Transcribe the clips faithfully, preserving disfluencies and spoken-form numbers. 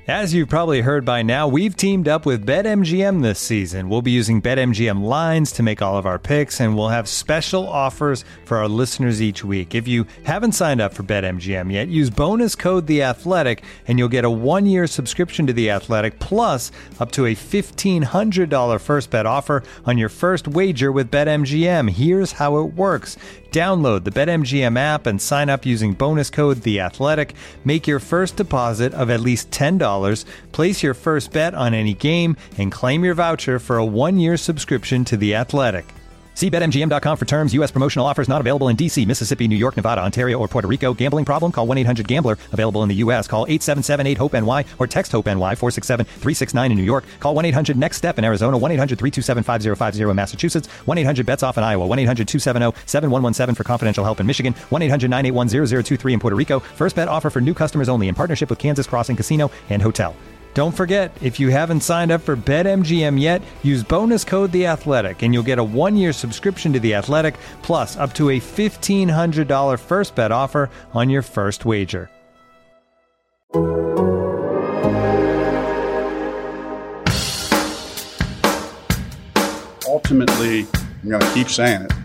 As you've probably heard by now, we've teamed up with BetMGM this season. We'll be using BetMGM lines to make all of our picks, and we'll have special offers for our listeners each week. If you haven't signed up for BetMGM yet, use bonus code The Athletic, and you'll get a one-year subscription to The Athletic, plus up to a fifteen hundred dollars first bet offer on your first wager with BetMGM. Here's how it works. Download the BetMGM app and sign up using bonus code The Athletic. Make your first deposit of at least ten dollars. Place your first bet on any game and claim your voucher for a one-year subscription to The Athletic. See Bet M G M dot com for terms. U S promotional offers not available in D C, Mississippi, New York, Nevada, Ontario, or Puerto Rico. Gambling problem? Call one eight hundred gambler. Available in the U S. Call eight seven seven eight hope N Y or text HOPE-NY four six seven three six nine in New York. Call one eight hundred next step in Arizona. one eight hundred three two seven five zero five zero in Massachusetts. one eight hundred bets off in Iowa. one eight hundred two seven zero seven one one seven for confidential help in Michigan. one eight hundred nine eight one zero zero two three in Puerto Rico. First bet offer for new customers only in partnership with Kansas Crossing Casino and Hotel. Don't forget, if you haven't signed up for BetMGM yet, use bonus code The Athletic, and you'll get a one-year subscription to The Athletic, plus up to a fifteen hundred dollars first bet offer on your first wager. Ultimately, I'm going to keep saying it.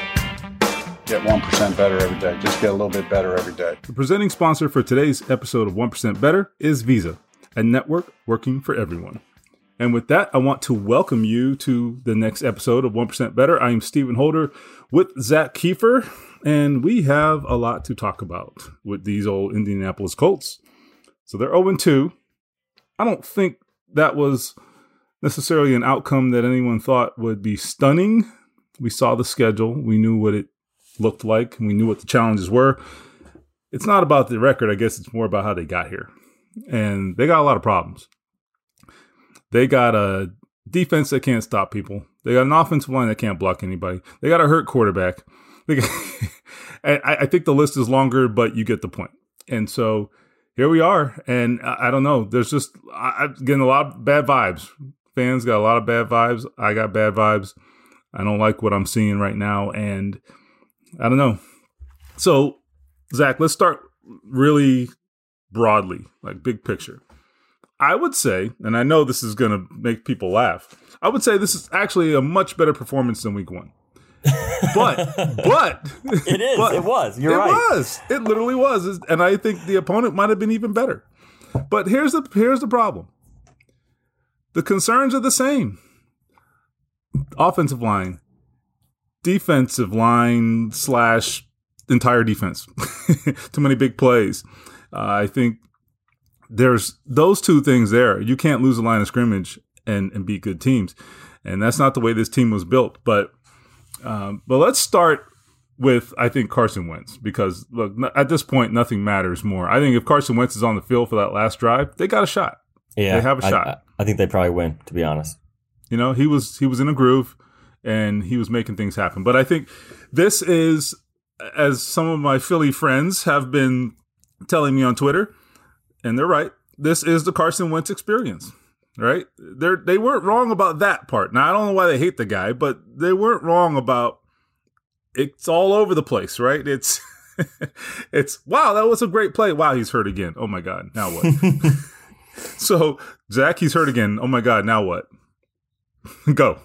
Get one percent better every day. Just get a little bit better every day. The presenting sponsor for today's episode of one percent Better is Visa, a network working for everyone. And with that, I want to welcome you to the next episode of one percent Better. I am Stephen Holder with Zach Kiefer, and we have a lot to talk about with these old Indianapolis Colts. So they're oh and two. I don't think that was necessarily an outcome that anyone thought would be stunning. We saw the schedule. We knew what it looked like, and we knew what the challenges were. It's not about the record. I guess it's more about how they got here. And they got a lot of problems. They got a defense that can't stop people. They got an offensive line that can't block anybody. They got a hurt quarterback. They got I, I think the list is longer, but you get the point. And so here we are. And I, I don't know. There's just, I, I'm getting a lot of bad vibes. Fans got a lot of bad vibes. I got bad vibes. I don't like what I'm seeing right now. And I don't know. So, Zach, let's start really broadly, like big picture. I would say, and I know this is going to make people laugh, I would say this is actually a much better performance than week one. But, but. It is. But, it was. You're it right. It was. It literally was. And I think the opponent might have been even better. But here's the here's the problem. The concerns are the same. Offensive line, defensive line slash entire defense. Too many big plays. Uh, I think there's those two things there. You can't lose a line of scrimmage and, and beat good teams. And that's not the way this team was built. But um, but let's start with, I think, Carson Wentz. Because, look, at this point, nothing matters more. I think if Carson Wentz is on the field for that last drive, they got a shot. Yeah, they have a I, shot. I, I think they probably win, to be honest. You know, he was he was in a groove, and he was making things happen. But I think this is, as some of my Philly friends have been telling me on Twitter, and they're right, this is the Carson Wentz experience, right? They they weren't wrong about that part. Now, I don't know why they hate the guy, but they weren't wrong about it's all over the place, right? It's, it's wow, that was a great play. Wow, he's hurt again. Oh, my God. Now what? So, Zach, he's hurt again. Oh, my God. Now what? Go.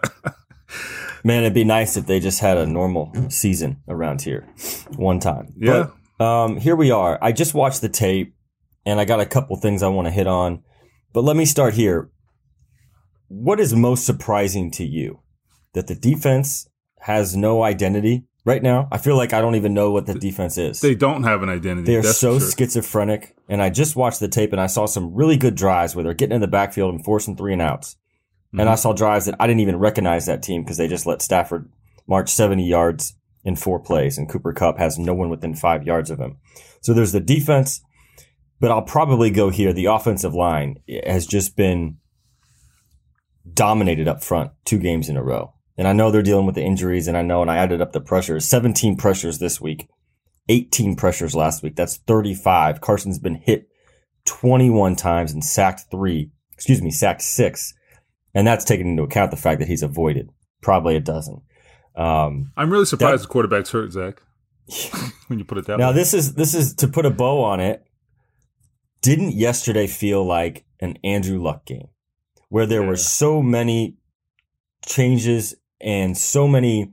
Man, it'd be nice if they just had a normal season around here one time. Yeah. But, Um, here we are. I just watched the tape, and I got a couple things I want to hit on. But let me start here. What is most surprising to you? That the defense has no identity right now? I feel like I don't even know what the defense is. They don't have an identity. They are That's so sure. schizophrenic. And I just watched the tape, and I saw some really good drives where they're getting in the backfield and forcing three and outs. Mm-hmm. And I saw drives that I didn't even recognize that team because they just let Stafford march seventy yards in four plays, and Cooper Kupp has no one within five yards of him. So there's the defense, but I'll probably go here. The offensive line has just been dominated up front two games in a row. And I know they're dealing with the injuries, and I know, and I added up the pressures, seventeen pressures this week, eighteen pressures last week. That's thirty-five. Carson's been hit twenty-one times and sacked three, excuse me, sacked six. And that's taking into account the fact that he's avoided probably a dozen. Um, I'm really surprised that, the quarterback's hurt, Zach, when you put it that now, way. Now, this is this is to put a bow on it. didn't yesterday feel like an Andrew Luck game where there yeah. were so many changes and so many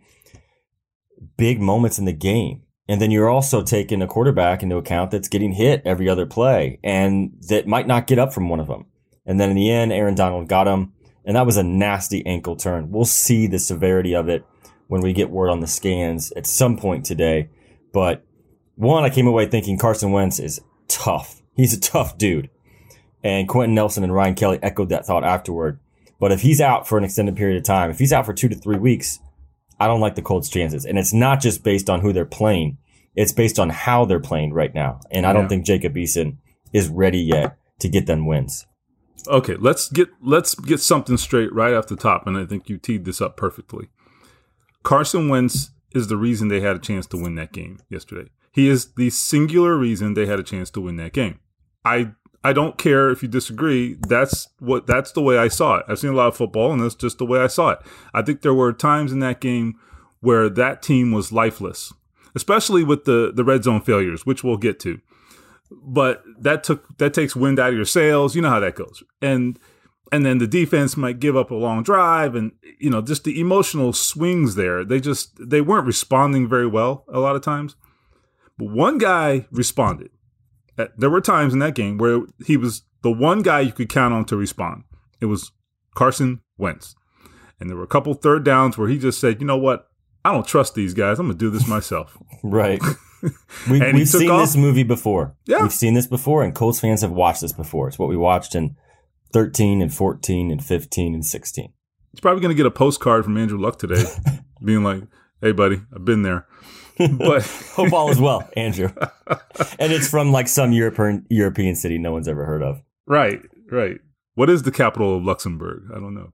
big moments in the game? And then you're also taking a quarterback into account that's getting hit every other play and that might not get up from one of them. And then in the end, Aaron Donald got him, and that was a nasty ankle turn. We'll see the severity of it when we get word on the scans at some point today. But one, I came away thinking Carson Wentz is tough. He's a tough dude. And Quentin Nelson and Ryan Kelly echoed that thought afterward. But if he's out for an extended period of time, if he's out for two to three weeks, I don't like the Colts' chances. And it's not just based on who they're playing. It's based on how they're playing right now. And I don't yeah. think Jacob Eason is ready yet to get them wins. Okay, let's get let's get something straight right off the top, and I think you teed this up perfectly. Carson Wentz is the reason they had a chance to win that game yesterday. He is the singular reason they had a chance to win that game. I I don't care if you disagree. That's what that's the way I saw it. I've seen a lot of football, and that's just the way I saw it. I think there were times in that game where that team was lifeless, especially with the the red zone failures, which we'll get to. But that took that takes wind out of your sails. You know how that goes. And and then the defense might give up a long drive, and you know, just the emotional swings there. They just they weren't responding very well a lot of times. But one guy responded. There were times in that game where he was the one guy you could count on to respond. It was Carson Wentz. And there were a couple third downs where he just said, you know what? I don't trust these guys. I'm going to do this myself. Right. We, we've seen off. this movie before. Yeah. We've seen this before, and Colts fans have watched this before. It's what we watched in thirteen and fourteen and fifteen and sixteen. He's probably going to get a postcard from Andrew Luck today being like, hey, buddy, I've been there. But hope all is well, Andrew. And it's from like some European European city no one's ever heard of. Right, right. What is the capital of Luxembourg? I don't know.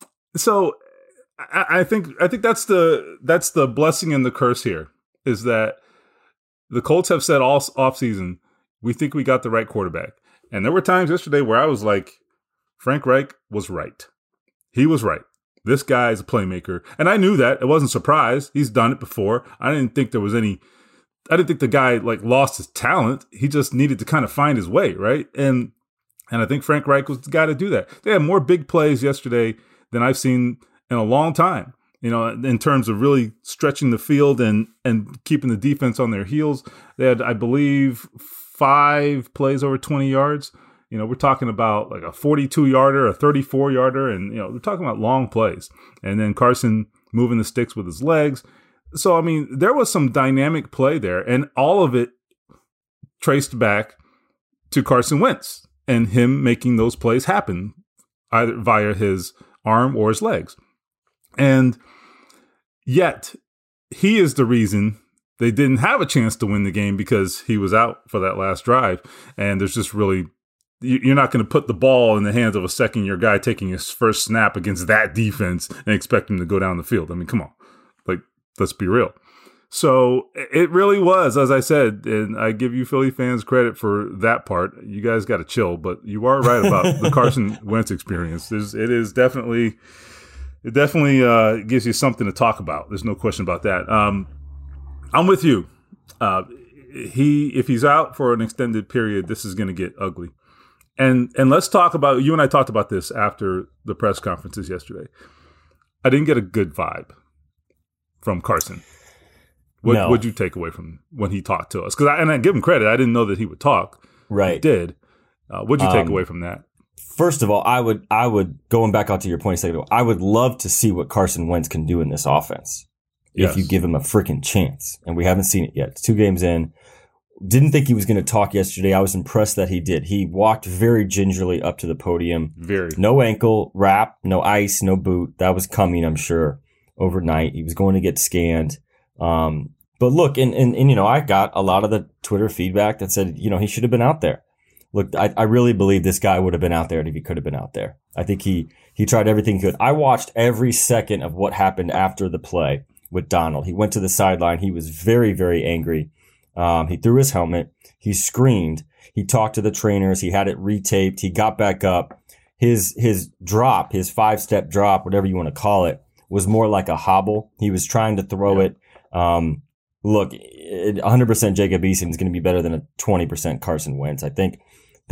So I, I think I think that's the that's the blessing and the curse here is that the Colts have said all offseason, we think we got the right quarterback. And there were times yesterday where I was like, Frank Reich was right. He was right. This guy is a playmaker. And I knew that. I wasn't surprised. He's done it before. I didn't think there was any – I didn't think the guy, like, lost his talent. He just needed to kind of find his way, right? And and I think Frank Reich was the guy to do that. They had more big plays yesterday than I've seen in a long time, you know, in terms of really stretching the field and, and keeping the defense on their heels. They had, I believe, five plays over twenty yards. You know, we're talking about like a forty-two yarder, a thirty-four yarder, and, you know, we're talking about long plays. And then Carson moving the sticks with his legs. So, I mean, there was some dynamic play there, and all of it traced back to Carson Wentz and him making those plays happen either via his arm or his legs. And yet, he is the reason they didn't have a chance to win the game because he was out for that last drive. And there's just really... You're not going to put the ball in the hands of a second-year guy taking his first snap against that defense and expect him to go down the field. I mean, come on. Like, let's be real. So it really was, as I said, and I give you Philly fans credit for that part. You guys got to chill, but you are right about the Carson Wentz experience. There's, it is definitely, it definitely uh, gives you something to talk about. There's no question about that. Um, I'm with you. Uh, he, if he's out for an extended period, this is going to get ugly. And and let's talk about, you and I talked about this after the press conferences yesterday. I didn't get a good vibe from Carson. What no. would you take away from when he talked to us? Because and I give him credit. I didn't know that he would talk. Right. He did. Uh, what'd you take um, away from that? First of all, I would, I would, going back out to your point a second ago, I would love to see what Carson Wentz can do in this offense Yes. if you give him a freaking chance. And we haven't seen it yet. It's two games in. Didn't think he was going to talk yesterday. I was impressed that he did. He walked very gingerly up to the podium. Very. No ankle wrap, no ice, no boot. That was coming, I'm sure, overnight. He was going to get scanned. Um, but look, and, and, and, you know, I got a lot of the Twitter feedback that said, you know, he should have been out there. Look, I, I really believe this guy would have been out there if he could have been out there. I think he, he tried everything he could. I watched every second of what happened after the play with Donald. He went to the sideline. He was very, very angry. Um, he threw his helmet. He screamed. He talked to the trainers. He had it retaped. He got back up. His, his drop, his five step drop, whatever you want to call it, was more like a hobble. He was trying to throw yeah. it. Um, look, one hundred percent Jacob Eason is going to be better than a twenty percent Carson Wentz. I think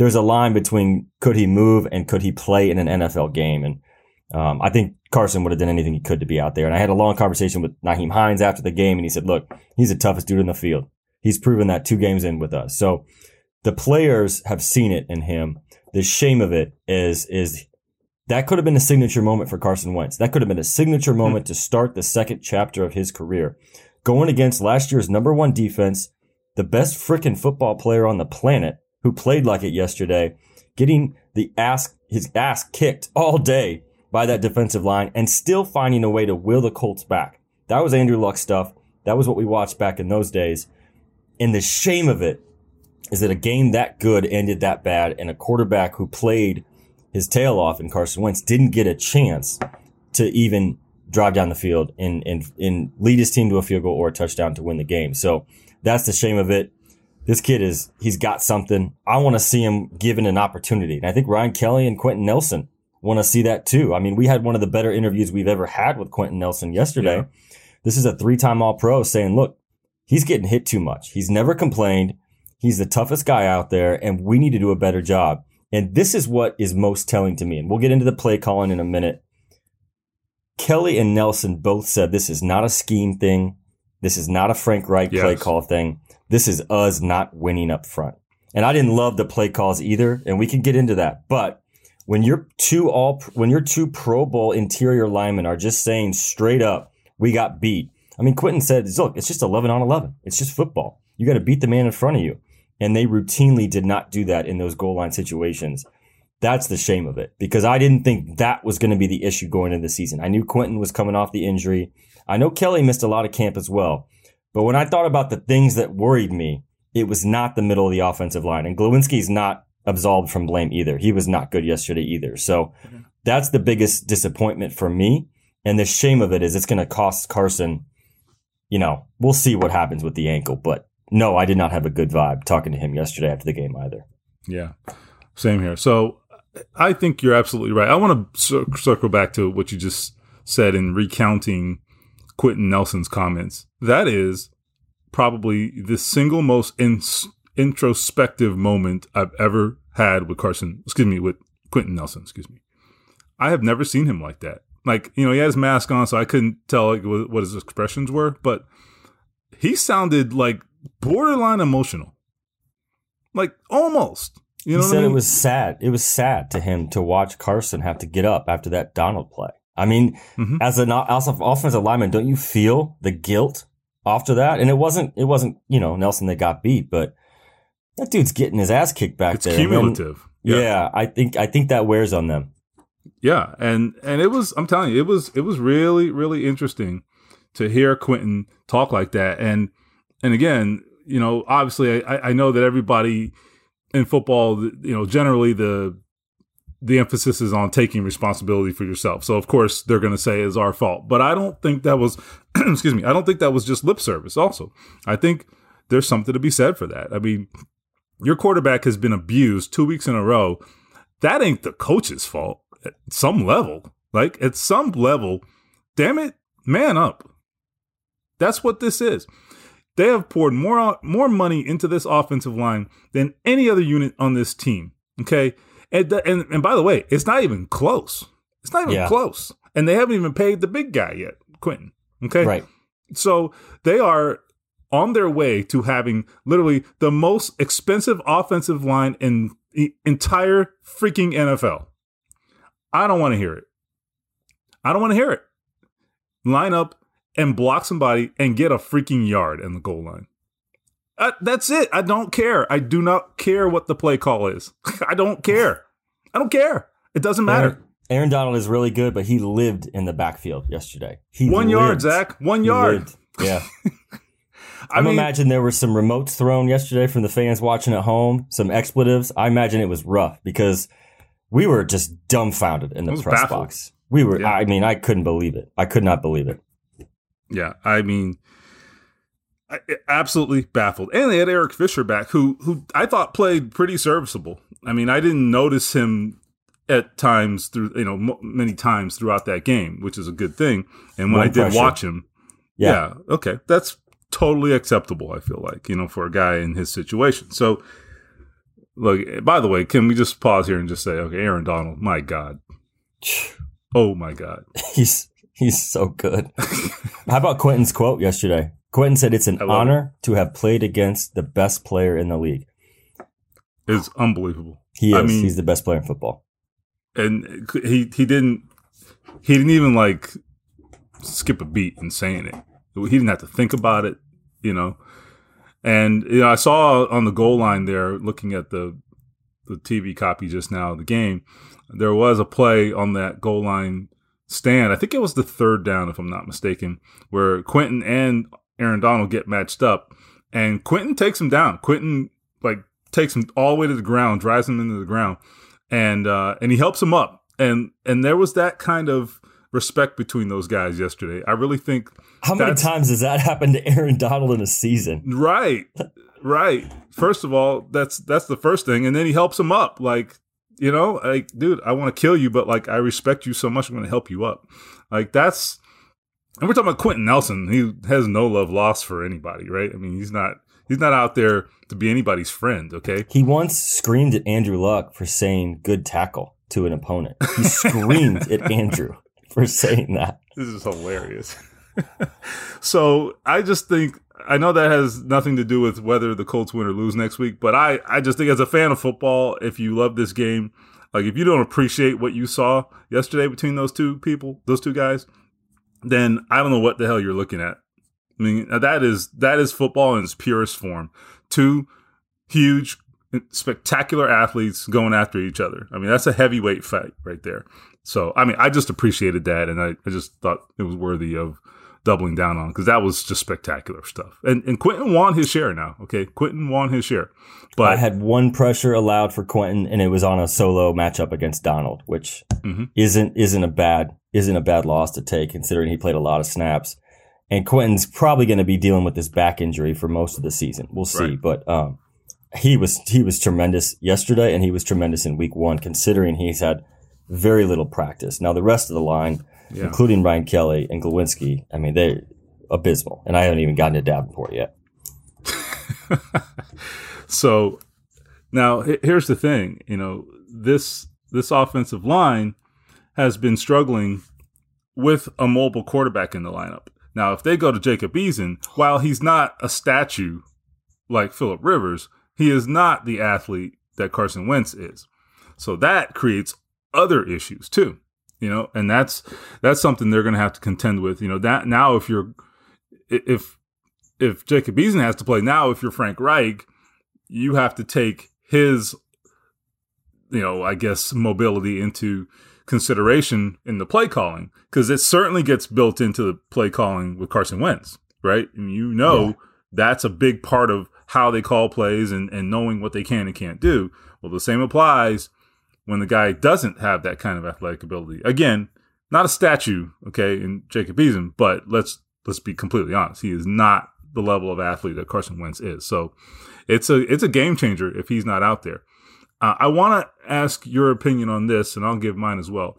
there's a line between could he move and could he play in an N F L game. And um, I think Carson would have done anything he could to be out there. And I had a long conversation with Nyheim Hines after the game, and he said, look, he's the toughest dude in the field. He's proven that two games in with us. So the players have seen it in him. The shame of it is, is that could have been a signature moment for Carson Wentz. That could have been a signature moment to start the second chapter of his career. Going against last year's number one defense, the best frickin' football player on the planet who played like it yesterday, getting the ass, his ass kicked all day by that defensive line and still finding a way to will the Colts back. That was Andrew Luck stuff. That was what we watched back in those days. And the shame of it is that a game that good ended that bad, and a quarterback who played his tail off in Carson Wentz didn't get a chance to even drive down the field and, and, and lead his team to a field goal or a touchdown to win the game. So that's the shame of it. This kid is, he's got something. I want to see him given an opportunity. And I think Ryan Kelly and Quentin Nelson want to see that too. I mean, we had one of the better interviews we've ever had with Quentin Nelson yesterday. Yeah. This is a three-time All-Pro saying, look, he's getting hit too much. He's never complained. He's the toughest guy out there, and we need to do a better job. And this is what is most telling to me. And we'll get into the play calling in a minute. Kelly and Nelson both said this is not a scheme thing. This is not a Frank Reich yes. play call thing. This is us not winning up front. And I didn't love the play calls either, and we can get into that. But when your two all when your two Pro Bowl interior linemen are just saying straight up, we got beat. I mean, Quentin said, look, it's just eleven on eleven. It's just football. You got to beat the man in front of you. And they routinely did not do that in those goal line situations. That's the shame of it, because I didn't think that was going to be the issue going into the season. I knew Quentin was coming off the injury. I know Kelly missed a lot of camp as well. But when I thought about the things that worried me, it was not the middle of the offensive line. And Glowinski's not absolved from blame either. He was not good yesterday either. So mm-hmm. that's the biggest disappointment for me. And the shame of it is it's going to cost Carson. You know, we'll see what happens with the ankle. But no, I did not have a good vibe talking to him yesterday after the game either. Yeah, same here. So I think you're absolutely right. I want to cir- circle back to what you just said in recounting Quentin Nelson's comments. That is probably the single most in- introspective moment I've ever had with Carson, excuse me, with Quentin Nelson, excuse me. I have never seen him like that. Like, you know, he had his mask on, so I couldn't tell like, what his expressions were, but he sounded like borderline emotional. Like, almost. You know he what said I mean? It was sad. It was sad to him to watch Carson have to get up after that Donald play. I mean, mm-hmm. as an as an offensive lineman, don't you feel the guilt after that? And it wasn't, it wasn't, you know, Nelson that got beat, but that dude's getting his ass kicked back it's there. It's cumulative. Then, yeah. yeah, I think I think that wears on them. Yeah, and and it was, I'm telling you, it was it was really really interesting to hear Quentin talk like that. And and again, you know, obviously, I, I know that everybody in football, you know, generally the the emphasis is on taking responsibility for yourself. So of course they're going to say it's our fault, but I don't think that was, excuse me, I don't think that was just lip service. Also, I think there's something to be said for that. I mean, your quarterback has been abused two weeks in a row. That ain't the coach's fault. At some level, like at some level, damn it, man up. That's what this is. They have poured more more money into this offensive line than any other unit on this team. Okay, and and, and by the way, it's not even close. It's not even yeah. close, and they haven't even paid the big guy yet, Quentin. Okay, right. So they are on their way to having literally the most expensive offensive line in the entire freaking N F L. I don't want to hear it. I don't want to hear it. Line up and block somebody and get a freaking yard in the goal line. Uh, that's it. I don't care. I do not care what the play call is. I don't care. I don't care. It doesn't matter. Aaron, Aaron Donald is really good, but he lived in the backfield yesterday. He One lived. yard, Zach. One he yard. Lived. Yeah. I I'm mean, imagine there were some remotes thrown yesterday from the fans watching at home, some expletives. I imagine it was rough because we were just dumbfounded in the press baffled. box. We were, yeah. I mean, I couldn't believe it. I could not believe it. Yeah, I mean, I, absolutely baffled. And they had Eric Fisher back, who who I thought played pretty serviceable. I mean, I didn't notice him at times through, you know, m- many times throughout that game, which is a good thing. And when More I did pressure. watch him, Yeah. yeah, okay, that's totally acceptable, I feel like, you know, for a guy in his situation. So look, by the way, can we just pause here and just say, okay, Aaron Donald, my God. Oh, my God. He's he's so good. How about Quentin's quote yesterday? Quentin said it's an honor it. to have played against the best player in the league. It's unbelievable. He is. I mean, he's the best player in football. And he he didn't he didn't even like skip a beat in saying it. He didn't have to think about it, you know. And you know, I saw on the goal line there, looking at the the T V copy just now of the game, there was a play on that goal line stand. I think it was the third down, if I'm not mistaken, where Quentin and Aaron Donald get matched up, and Quentin takes him down. Quentin like takes him all the way to the ground, drives him into the ground, and uh, and he helps him up. And and there was that kind of respect between those guys yesterday. I really think. How many times does that happen to Aaron Donald in a season? Right, right. First of all, that's that's the first thing, and then he helps him up. Like, you know, like, dude, I want to kill you, but like, I respect you so much, I'm going to help you up. Like, that's. And we're talking about Quentin Nelson. He has no love lost for anybody, right? I mean, he's not he's not out there to be anybody's friend. Okay. He once screamed at Andrew Luck for saying "good tackle" to an opponent. He screamed at Andrew for saying that. This is hilarious. So I just think, I know that has nothing to do with whether the Colts win or lose next week, but I, I just think as a fan of football, if you love this game, like if you don't appreciate what you saw yesterday between those two people, those two guys, then I don't know what the hell you're looking at. I mean, that is that is football in its purest form. Two huge, spectacular athletes going after each other. I mean, that's a heavyweight fight right there. So, I mean, I just appreciated that, and I, I just thought it was worthy of doubling down on, because that was just spectacular stuff. And and Quentin won his share now, okay? Quentin won his share. But I had one pressure allowed for Quentin, and it was on a solo matchup against Donald, which mm-hmm. isn't isn't a bad isn't a bad loss to take, considering he played a lot of snaps. And Quentin's probably going to be dealing with this back injury for most of the season. We'll see, right. but um, he was he was tremendous yesterday, and he was tremendous in week one, considering he's had very little practice. Now the rest of the line, yeah. including Ryan Kelly and Glowinski, I mean, they're abysmal, and I haven't even gotten to Davenport yet. So now here's the thing, you know, this this offensive line has been struggling with a mobile quarterback in the lineup. Now, if they go to Jacob Eason, while he's not a statue like Phillip Rivers, he is not the athlete that Carson Wentz is. So that creates other issues too, you know, and that's that's something they're going to have to contend with. You know, that now if you're if if Jacob Eason has to play now, if you're Frank Reich, you have to take his, you know, I guess mobility into consideration in the play calling, because it certainly gets built into the play calling with Carson Wentz, right? And you know yeah. that's a big part of how they call plays and, and knowing what they can and can't do. Well, the same applies when the guy doesn't have that kind of athletic ability. Again, not a statue, okay, in Jacob Eason, but let's let's be completely honest. He is not the level of athlete that Carson Wentz is. So it's a it's a game changer if he's not out there. Uh, I want to ask your opinion on this, and I'll give mine as well.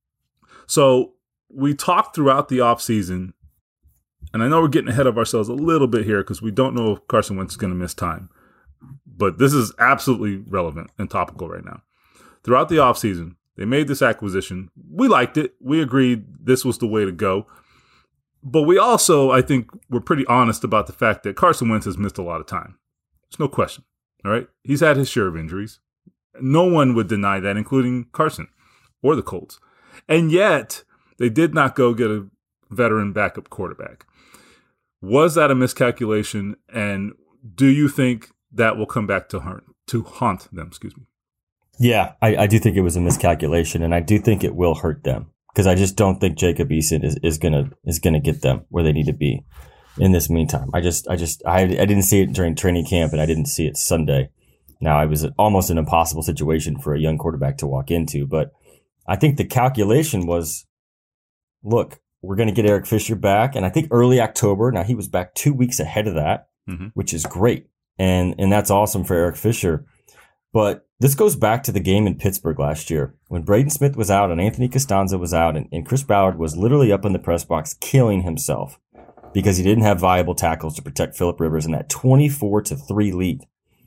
So we talked throughout the offseason, and I know we're getting ahead of ourselves a little bit here because we don't know if Carson Wentz is going to miss time. But this is absolutely relevant and topical right now. Throughout the offseason, they made this acquisition. We liked it. We agreed this was the way to go. But we also, I think, were pretty honest about the fact that Carson Wentz has missed a lot of time. There's no question. All right? He's had his share of injuries. No one would deny that, including Carson or the Colts. And yet, they did not go get a veteran backup quarterback. Was that a miscalculation? And do you think that will come back to haunt, to haunt them? Excuse me. Yeah, I, I do think it was a miscalculation, and I do think it will hurt them, because I just don't think Jacob Eason is, is gonna is gonna get them where they need to be in this meantime. I just I just I I didn't see it during training camp, and I didn't see it Sunday. Now, it was almost an impossible situation for a young quarterback to walk into, but I think the calculation was, look, we're going to get Eric Fisher back, and I think early October. Now, he was back two weeks ahead of that, mm-hmm. which is great, and and that's awesome for Eric Fisher. But this goes back to the game in Pittsburgh last year when Braden Smith was out and Anthony Costanza was out, and, and Chris Ballard was literally up in the press box killing himself because he didn't have viable tackles to protect Phillip Rivers in that twenty-four to three lead.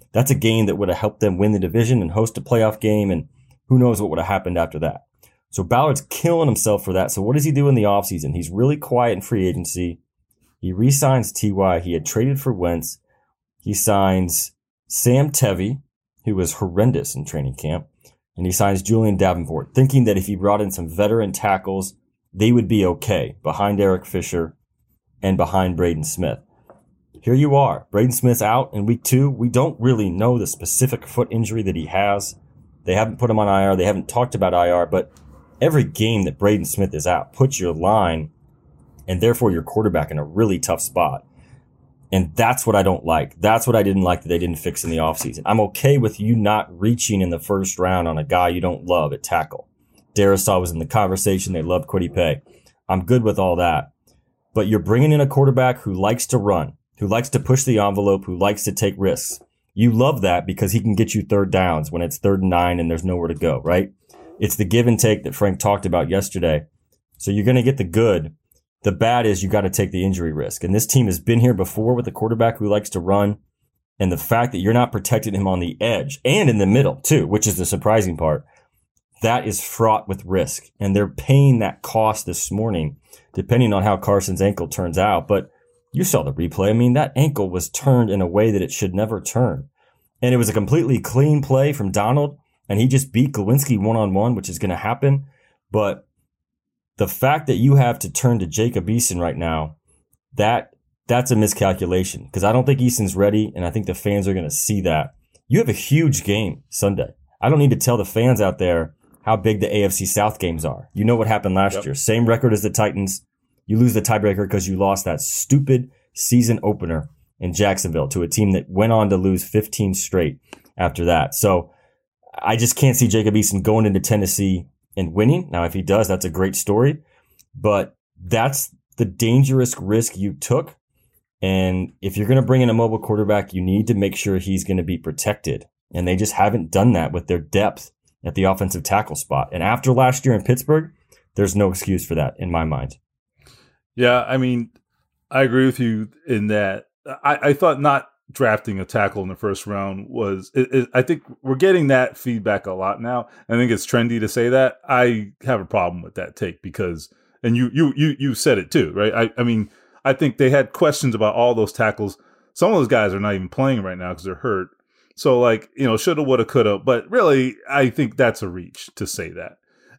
That's a game that would have helped them win the division and host a playoff game, and who knows what would have happened after that. So Ballard's killing himself for that. So what does he do in the offseason? He's really quiet in free agency. He re-signs T Y. He had traded for Wentz. He signs Sam Tevi, who was horrendous in training camp, and he signs Julian Davenport, thinking that if he brought in some veteran tackles, they would be okay behind Eric Fisher and behind Braden Smith. Here you are. Braden Smith's out in week two. We don't really know the specific foot injury that he has. They haven't put him on I R. They haven't talked about I R, but every game that Braden Smith is out puts your line and therefore your quarterback in a really tough spot. And that's what I don't like. That's what I didn't like that they didn't fix in the offseason. I'm okay with you not reaching in the first round on a guy you don't love at tackle. Darisaw was in the conversation. They loved Kwity Paye. I'm good with all that. But you're bringing in a quarterback who likes to run, who likes to push the envelope, who likes to take risks. You love that because he can get you third downs when it's third and nine and there's nowhere to go, right? It's the give and take that Frank talked about yesterday. So you're going to get the good. The bad is you got to take the injury risk. And this team has been here before with a quarterback who likes to run. And the fact that you're not protecting him on the edge and in the middle too, which is the surprising part, that is fraught with risk. And they're paying that cost this morning, depending on how Carson's ankle turns out. But you saw the replay. I mean, that ankle was turned in a way that it should never turn. And it was a completely clean play from Donald. And he just beat Glowinski one-on-one, which is going to happen. But the fact that you have to turn to Jacob Eason right now, that that's a miscalculation. Because I don't think Eason's ready, and I think the fans are going to see that. You have a huge game Sunday. I don't need to tell the fans out there how big the A F C South games are. You know what happened last yep. year. Same record as the Titans. You lose the tiebreaker because you lost that stupid season opener in Jacksonville to a team that went on to lose fifteen straight after that. So I just can't see Jacob Eason going into Tennessee and winning. Now, if he does, that's a great story. But that's the dangerous risk you took. And if you're going to bring in a mobile quarterback, you need to make sure he's going to be protected. And they just haven't done that with their depth at the offensive tackle spot. And after last year in Pittsburgh, there's no excuse for that in my mind. Yeah, I mean, I agree with you in that. I, I thought not drafting a tackle in the first round was, it, it, I think we're getting that feedback a lot now. I think it's trendy to say that. I have a problem with that take because, and you you you you said it too, right? I, I mean, I think they had questions about all those tackles. Some of those guys are not even playing right now because they're hurt. So like, you know, shoulda, woulda, coulda. But really, I think that's a reach to say that.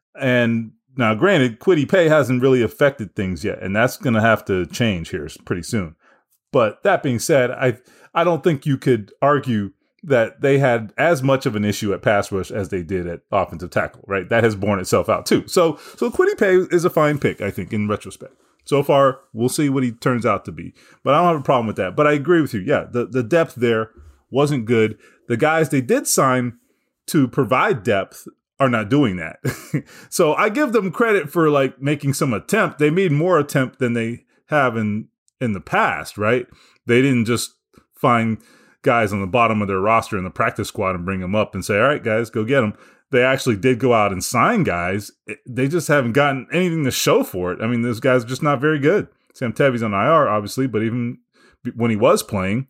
And now, granted, Kwity Paye hasn't really affected things yet, and that's going to have to change here pretty soon. But that being said, I I don't think you could argue that they had as much of an issue at pass rush as they did at offensive tackle, right? That has borne itself out too. So so Kwity Paye is a fine pick, I think, in retrospect. So far, we'll see what he turns out to be. But I don't have a problem with that. But I agree with you. Yeah, the, the depth there wasn't good. The guys they did sign to provide depth are not doing that. So I give them credit for like making some attempt. They made more attempt than they have in in the past, right? They didn't just find guys on the bottom of their roster in the practice squad and bring them up and say, all right, guys, go get them. They actually did go out and sign guys. They just haven't gotten anything to show for it. I mean, those guys are just not very good. Sam Tevi's on I R, obviously, but even when he was playing,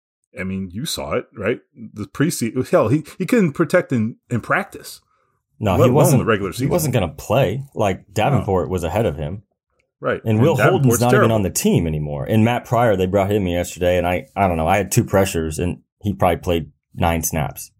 I mean, you saw it, right? The preseason, hell, he, he couldn't protect in, in practice. No, he wasn't the regular season. He wasn't going to play. Like Davenport no. was ahead of him. Right. And, and Will Holden's not terrible. Even on the team anymore. And Matt Pryor, they brought him yesterday, and I, I don't know, I had two pressures, and he probably played nine snaps.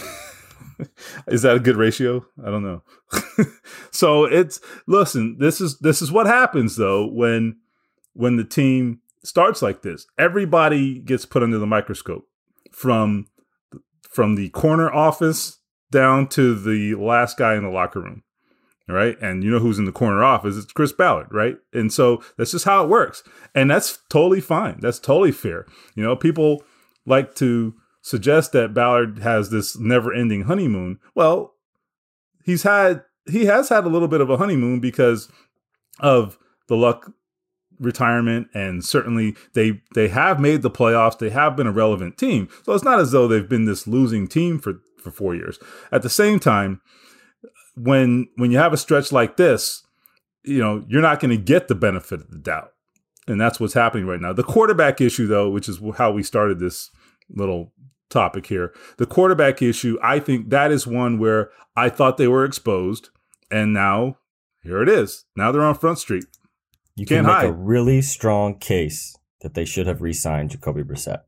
Is that a good ratio? I don't know. So it's, listen, this is this is what happens, though, when when the team starts like this. Everybody gets put under the microscope from from the corner office down to the last guy in the locker room. Right. And you know who's in the corner office? It's Chris Ballard. Right. And so that's just how it works. And that's totally fine. That's totally fair. You know, people like to suggest that Ballard has this never ending honeymoon. Well, he's had he has had a little bit of a honeymoon because of the Luck retirement. And certainly they they have made the playoffs. They have been a relevant team. So it's not as though they've been this losing team for, for four years. At the same time, When when you have a stretch like this, you know, you're not going to get the benefit of the doubt. And that's what's happening right now. The quarterback issue, though, which is how we started this little topic here. The quarterback issue, I think that is one where I thought they were exposed, and now here it is. Now they're on Front Street. You Can't can make hide. a really strong case that they should have re-signed Jacoby Brissett.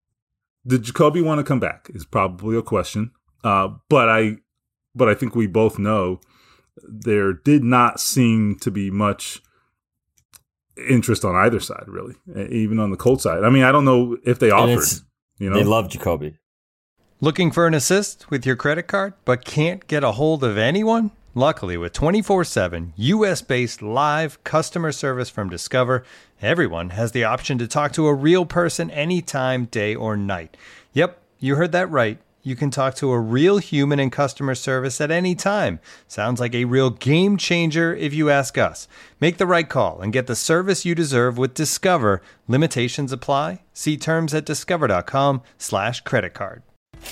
Did Jacoby want to come back? Is probably a question. Uh, but I, but I think we both know there did not seem to be much interest on either side, really, even on the Colts side. I mean, I don't know if they offered. You know, they love Jacoby. Looking for an assist with your credit card, but can't get a hold of anyone? Luckily, with twenty-four seven U S-based live customer service from Discover, everyone has the option to talk to a real person anytime, day or night. Yep, you heard that right. You can talk to a real human in customer service at any time. Sounds like a real game changer if you ask us. Make the right call and get the service you deserve with Discover. Limitations apply. See terms at discover.com slash credit card.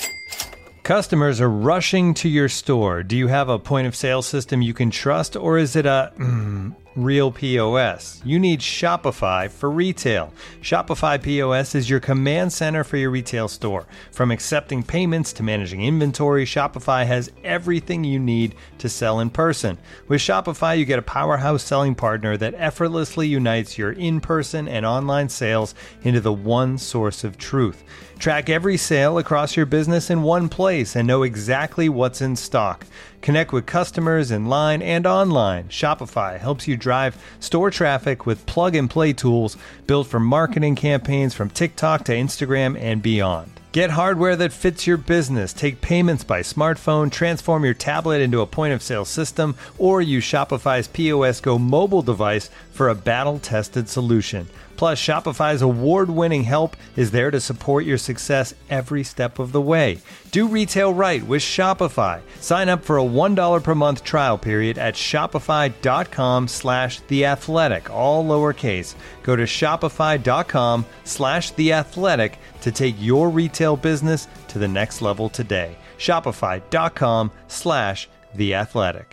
Customers are rushing to your store. Do you have a point of sale system you can trust, or is it a mm, real P O S? You need Shopify for retail. Shopify P O S is your command center for your retail store. From accepting payments to managing inventory, Shopify has everything you need to sell in person. With Shopify, you get a powerhouse selling partner that effortlessly unites your in-person and online sales into the one source of truth. Track every sale across your business in one place and know exactly what's in stock. Connect with customers in line and online. Shopify helps you drive store traffic with plug-and-play tools built for marketing campaigns from TikTok to Instagram and beyond. Get hardware that fits your business. Take payments by smartphone, transform your tablet into a point-of-sale system, or use Shopify's P O S Go mobile device for a battle-tested solution. Plus, Shopify's award-winning help is there to support your success every step of the way. Do retail right with Shopify. Sign up for a one dollar per month trial period at shopify.com slash theathletic, all lowercase. Go to shopify.com slash theathletic to take your retail business to the next level today. Shopify.com slash theathletic.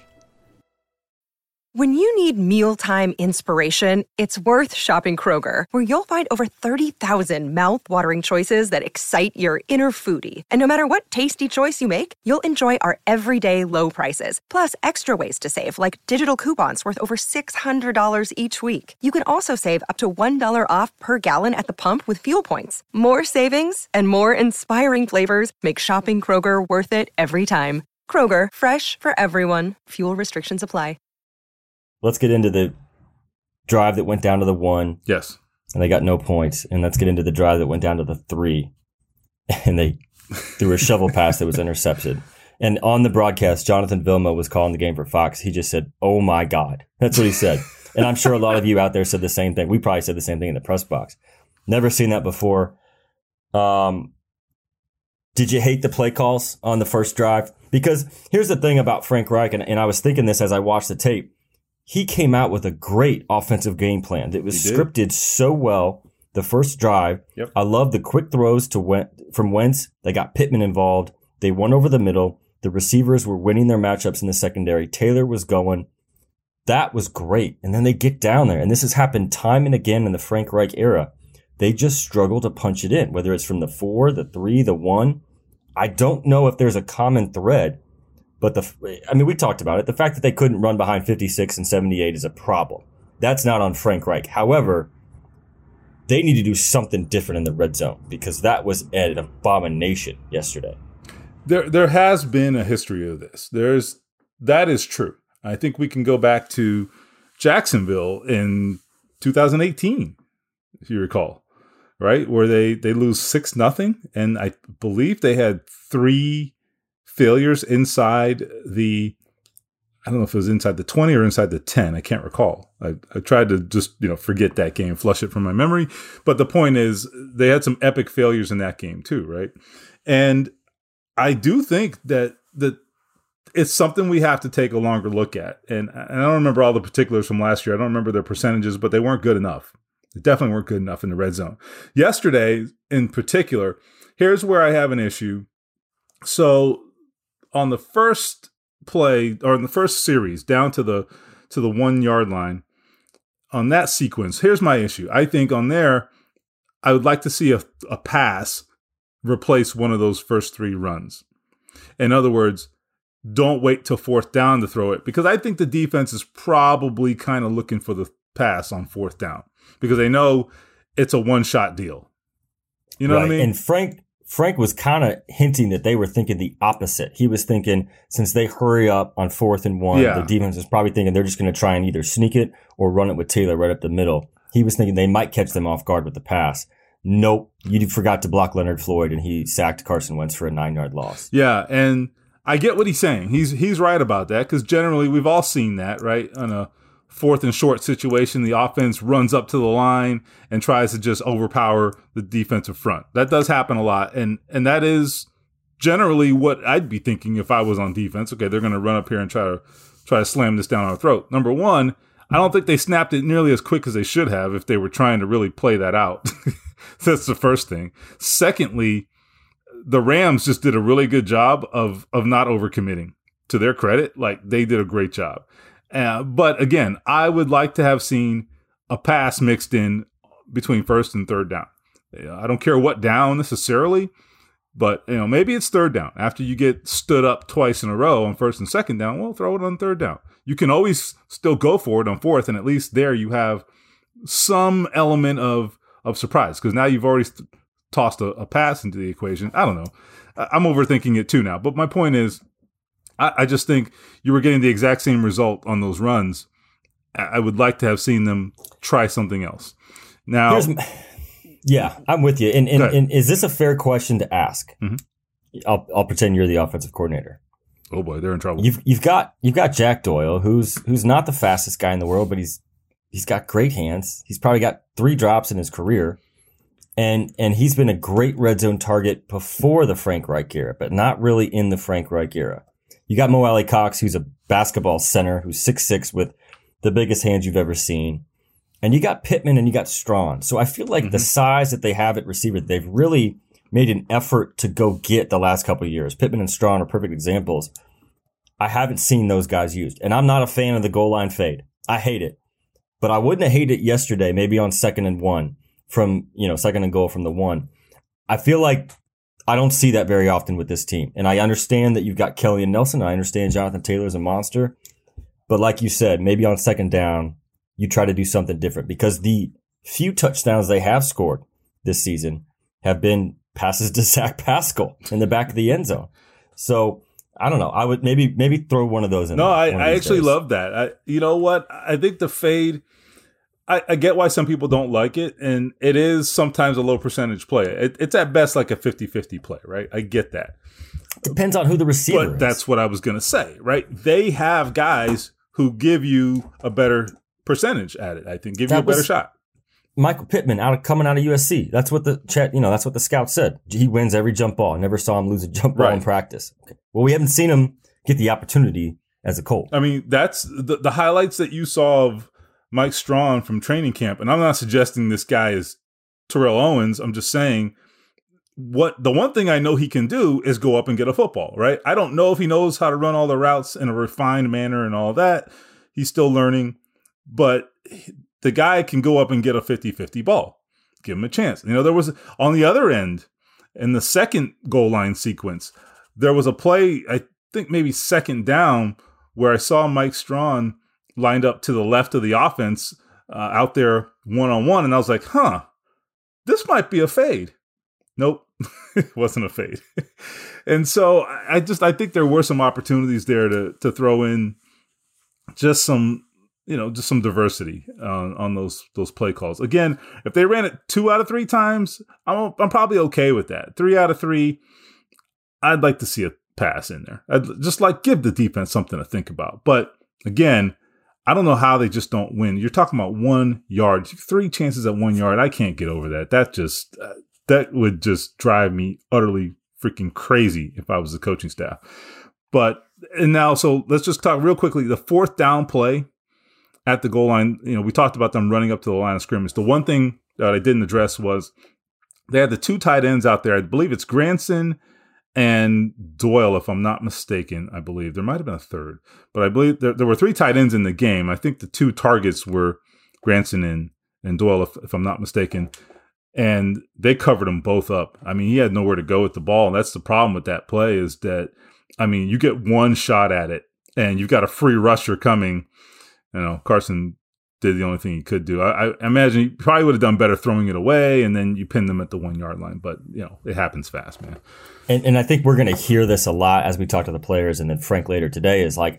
When you need mealtime inspiration, it's worth shopping Kroger, where you'll find over thirty thousand mouth-watering choices that excite your inner foodie. And no matter what tasty choice you make, you'll enjoy our everyday low prices, plus extra ways to save, like digital coupons worth over six hundred dollars each week. You can also save up to one dollar off per gallon at the pump with fuel points. More savings and more inspiring flavors make shopping Kroger worth it every time. Kroger, fresh for everyone. Fuel restrictions apply. Let's get into the drive that went down to the one. Yes. And they got no points. And let's get into the drive that went down to the three. And they threw a shovel pass that was intercepted. And on the broadcast, Jonathan Vilma was calling the game for Fox. He just said, "Oh my God." That's what he said. And I'm sure a lot of you out there said the same thing. We probably said the same thing in the press box. Never seen that before. Um, did you hate the play calls on the first drive? Because here's the thing about Frank Reich, and, and I was thinking this as I watched the tape. He came out with a great offensive game plan that was scripted so well the first drive. Yep. I love the quick throws to Wen- from Wentz. They got Pittman involved. They won over the middle. The receivers were winning their matchups in the secondary. Taylor was going. That was great. And then they get down there. And this has happened time and again in the Frank Reich era. They just struggle to punch it in, whether it's from the four, the three, the one. I don't know if there's a common thread. But the, I mean, we talked about it. The fact that they couldn't run behind fifty-six and seventy-eight is a problem. That's not on Frank Reich. However, they need to do something different in the red zone because that was an abomination yesterday. There, there has been a history of this. There's that is true. I think we can go back to Jacksonville in two thousand eighteen, if you recall, right, where they they lose six nothing, and I believe they had three failures inside the, I don't know if it was inside the twenty or inside the ten. I can't recall. I, I tried to just, you know, forget that game, flush it from my memory. But the point is they had some epic failures in that game too, right? And I do think that that it's something we have to take a longer look at. And, and I don't remember all the particulars from last year. I don't remember their percentages, but they weren't good enough. They definitely weren't good enough in the red zone. Yesterday, in particular, here's where I have an issue. So on the first play, or in the first series, down to the to the one yard line, on that sequence, here's my issue. I think on there, I would like to see a, a pass replace one of those first three runs. In other words, don't wait till fourth down to throw it, because I think the defense is probably kind of looking for the pass on fourth down because they know it's a one-shot deal. You know right. what I mean? And Frank Frank was kind of hinting that they were thinking the opposite. He was thinking since they hurry up on fourth and one, yeah. the defense is probably thinking they're just going to try and either sneak it or run it with Taylor right up the middle. He was thinking they might catch them off guard with the pass. Nope. You forgot to block Leonard Floyd, and he sacked Carson Wentz for a nine-yard loss. Yeah, and I get what he's saying. He's he's right about that because generally we've all seen that, right? On a fourth and short situation, the offense runs up to the line and tries to just overpower the defensive front. That does happen a lot, and and that is generally what I'd be thinking if I was on defense. Okay, they're going to run up here and try to try to slam this down our throat. Number one, I don't think they snapped it nearly as quick as they should have if they were trying to really play that out. That's the first thing. Secondly, the Rams just did a really good job of of not overcommitting. To their credit, like they did a great job. Uh, but again, I would like to have seen a pass mixed in between first and third down. I don't care what down necessarily, but you know maybe it's third down. After you get stood up twice in a row on first and second down, well, throw it on third down. You can always still go for it on fourth, and at least there you have some element of of surprise because now you've already st- tossed a, a pass into the equation. I don't know. I'm overthinking it too now, but my point is, I, I just think you were getting the exact same result on those runs. I would like to have seen them try something else. Now, Here's, yeah, I'm with you. And, and, and is this a fair question to ask? Mm-hmm. I'll, I'll pretend you're the offensive coordinator. Oh boy, they're in trouble. You've you've got you've got Jack Doyle, who's who's not the fastest guy in the world, but he's he's got great hands. He's probably got three drops in his career. And and he's been a great red zone target before the Frank Reich era, but not really in the Frank Reich era. You got Mo Alley-Cox, who's a basketball center, who's six six with the biggest hands you've ever seen. And you got Pittman and you got Strawn. So I feel like mm-hmm. the size that they have at receiver, they've really made an effort to go get the last couple of years. Pittman and Strawn are perfect examples. I haven't seen those guys used. And I'm not a fan of the goal line fade. I hate it. But I wouldn't have hated it yesterday, maybe on second and one. From, you know, second and goal from the one. I feel like I don't see that very often with this team. And I understand that you've got Kelly and Nelson. I understand Jonathan Taylor's a monster. But like you said, maybe on second down, you try to do something different because the few touchdowns they have scored this season have been passes to Zach Pascal in the back of the end zone. So I don't know. I would maybe maybe throw one of those in. No, I, I actually days. love that. I, you know what? I think the fade, I, I get why some people don't like it, and it is sometimes a low percentage play. It, it's at best like a fifty-fifty play, right? I get that. Depends on who the receiver but is. But that's what I was going to say, right? They have guys who give you a better percentage at it, I think, give that you a better shot. Michael Pittman out of coming out of U S C. That's what the chat, you know, that's what the scout said. He wins every jump ball. Never saw him lose a jump ball right. in practice. Okay. Well, we haven't seen him get the opportunity as a Colt. I mean, that's the, the highlights that you saw of Mike Strawn from training camp. And I'm not suggesting this guy is Terrell Owens. I'm just saying what the one thing I know he can do is go up and get a football, right? I don't know if he knows how to run all the routes in a refined manner and all that. He's still learning, but the guy can go up and get a fifty-fifty ball. Give him a chance. You know, there was on the other end in the second goal line sequence, there was a play, I think maybe second down, where I saw Mike Strawn lined up to the left of the offense uh, out there one-on-one. And I was like, huh, this might be a fade. Nope, it wasn't a fade. And so I just, I think there were some opportunities there to to throw in just some, you know, just some diversity on, on those those play calls. Again, if they ran it two out of three times, I'm I'm probably okay with that. Three out of three, I'd like to see a pass in there. I'd just like give the defense something to think about. But again, I don't know how they just don't win. You're talking about one yard, three chances at one yard. I can't get over that. That just uh, that would just drive me utterly freaking crazy if I was the coaching staff. But and now, so let's just talk real quickly. The fourth down play at the goal line, you know, we talked about them running up to the line of scrimmage. The one thing that I didn't address was they had the two tight ends out there. I believe it's Granson and Doyle, if I'm not mistaken. I believe there might have been a third, but I believe there, there were three tight ends in the game. I think the two targets were Granson and, and Doyle, if, if I'm not mistaken. and they covered them both up. I mean, he had nowhere to go with the ball. And that's the problem with that play is that, I mean, you get one shot at it and you've got a free rusher coming. You know, Carson did the only thing he could do. I, I imagine he probably would have done better throwing it away, and then you pin them at the one yard line. But, you know, it happens fast, man. And, and I think we're going to hear this a lot as we talk to the players. And then Frank later today is like,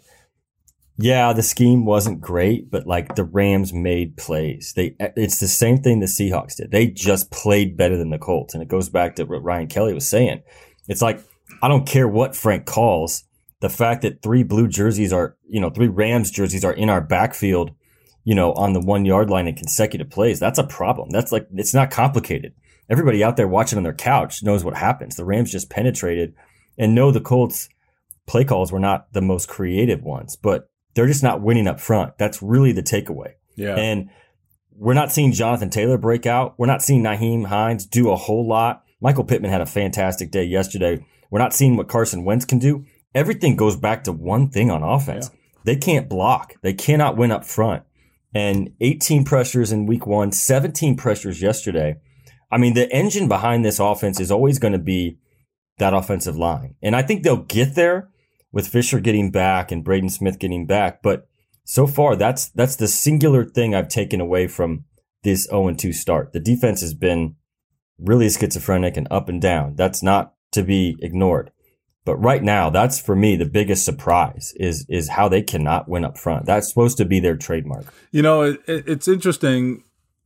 yeah, the scheme wasn't great, but like the Rams made plays. They, it's the same thing the Seahawks did. They just played better than the Colts. And it goes back to what Ryan Kelly was saying. It's like, I don't care what Frank calls. The fact that three blue jerseys are, you know, three Rams jerseys are in our backfield, you know, on the one yard line in consecutive plays. That's a problem. That's like, it's not complicated. Everybody out there watching on their couch knows what happens. The Rams just penetrated, and no, the Colts play calls were not the most creative ones, but they're just not winning up front. That's really the takeaway. Yeah. And we're not seeing Jonathan Taylor break out. We're not seeing Nyheim Hines do a whole lot. Michael Pittman had a fantastic day yesterday. We're not seeing what Carson Wentz can do. Everything goes back to one thing on offense. Yeah. They can't block. They cannot win up front. And eighteen pressures in week one, seventeen pressures yesterday. I mean, the engine behind this offense is always going to be that offensive line. And I think they'll get there with Fisher getting back and Braden Smith getting back. But so far, that's that's the singular thing I've taken away from this oh and two start. The defense has been really schizophrenic and up and down. That's not to be ignored. But right now, that's for me the biggest surprise is is how they cannot win up front. That's supposed to be their trademark. You know, it, it's interesting.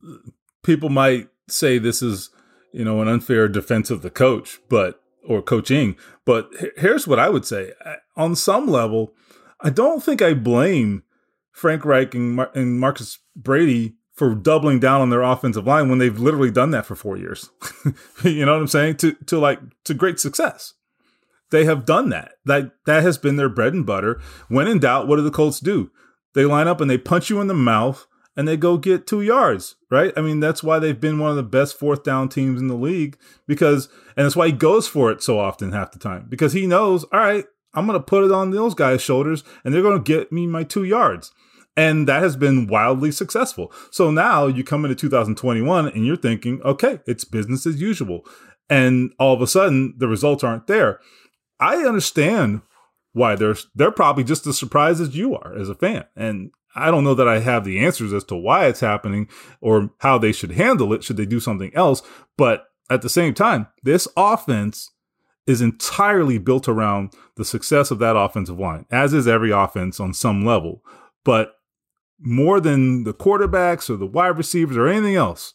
People might say this is, you know, an unfair defense of the coach, but or coaching. But here's what I would say. On some level, I don't think I blame Frank Reich and, Mar- and Marcus Brady for doubling down on their offensive line when they've literally done that for four years. You know what I'm saying? To to like to great success. They have done that. That that has been their bread and butter. When in doubt, what do the Colts do? They line up and they punch you in the mouth and they go get two yards, right? I mean, that's why they've been one of the best fourth down teams in the league because, and that's why he goes for it so often half the time because he knows, all right, I'm going to put it on those guys' shoulders and they're going to get me my two yards. And that has been wildly successful. So now you come into two thousand twenty-one and you're thinking, okay, it's business as usual. And all of a sudden the results aren't there. I understand why they're they're probably just as surprised as you are as a fan. And I don't know that I have the answers as to why it's happening or how they should handle it. Should they do something else? But at the same time, this offense is entirely built around the success of that offensive line, as is every offense on some level. But more than the quarterbacks or the wide receivers or anything else,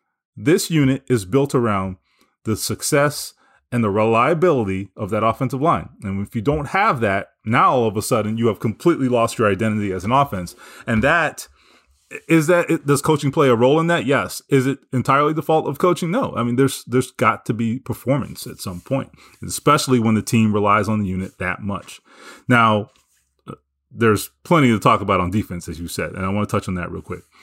this unit is built around the success and the reliability of that offensive line. And if you don't have that, now all of a sudden you have completely lost your identity as an offense. And that, is that, does coaching play a role in that? Yes. Is it entirely the fault of coaching? No. I mean, there's there's got to be performance at some point, especially when the team relies on the unit that much. Now, there's plenty to talk about on defense, as you said, and I want to touch on that real quick.